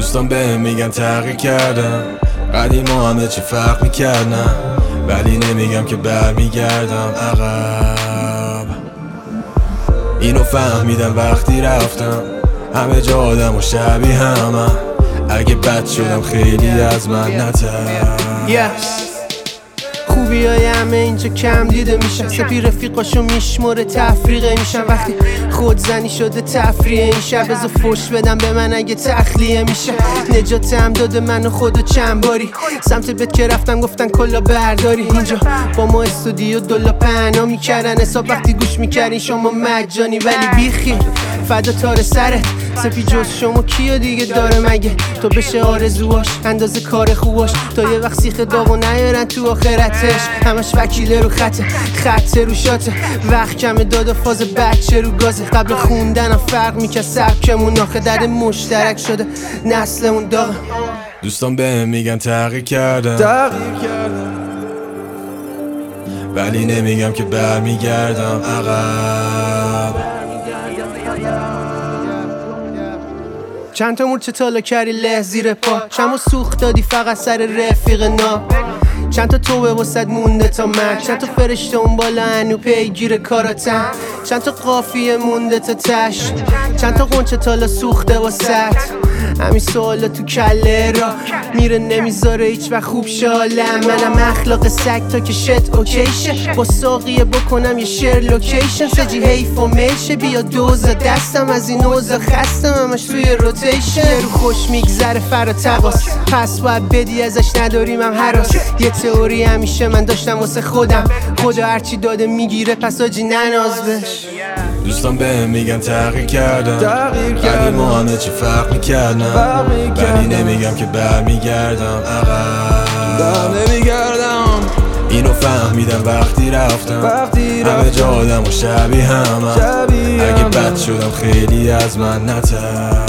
دوستان بهم میگن تغییر کردم، قدیما همه چی فرق میکردم، ولی نمیگم که برمیگردم عقب. اینو فهمیدم وقتی رفتم، همه جا آدم و شبیه همه، اگه بد شدم خیلی از من نتر. خوبی های همه اینجا کم دیده میشن، سپی رفیقاشو میشموره تفریقه میشن. وقتی خودزنی شده تفریه این شب، بذار فوش بدم به من اگه تخلیه میشه. نجاتم داده منو خودو چند باری، سمت بت که رفتم گفتن کلا برداری. اینجا با ما استودیو دلا پهنا میکردن حساب، وقتی گوش میکردین شما مجانی. ولی بیخی فدا تار سرت، سپی جز شما کیو دیگه داره مگه؟ تو بشه آرزوهاش اندازه کار خوباش، تا یه وقت سیخ داغو نیارن تو آخرتش. همش وکیله رو خط رو شاته، وقت کمه داد و فاز بچه رو گازه. قبل خوندنم فرق میکرد سبکمون، آخه درد مشترک شده نسلمون داغه. دوستان بهم میگن تغییر کردم، ولی نمیگم که برمیگردم عقب. چند تا مورچه تالا کردی له زیر پا، چند سوخت دادی فقط سر رفیق نا. چند تا توبه واسد مونده تا مرگ، چند تا فرشته اون بالا هنو پیگیر کاراتن. چند تا قافیه مونده تا تش، چند تا قنچه تالا سوخته واسد. همین سوالا تو کله را میره نمیذاره هیچ وقت خوب شالم. منم اخلاق سگ تا که شت اوکیشه، با ساقیه بکنم یه شیر لوکیشن. سجی حیف و میشه بیا دوزا دستم، از این اوزا خستم همش توی روتیشن. رو خوش میگذره فرا تقاس، پس باید بدی ازش نداریم هم حراس. یه تئوری همیشه من داشتم واسه خودم، خدا هرچی داده میگیره پس آجی نناز بش. دوستان بهم میگن تغییر کردم، قدیما همه چی فرق میکردم، ولی نمیگم که برمیگردم عقب. اینو فهمیدم وقتی رفتم، همه جا آدم و شبیه همه، اگه بد شدم خیلی از من نتر.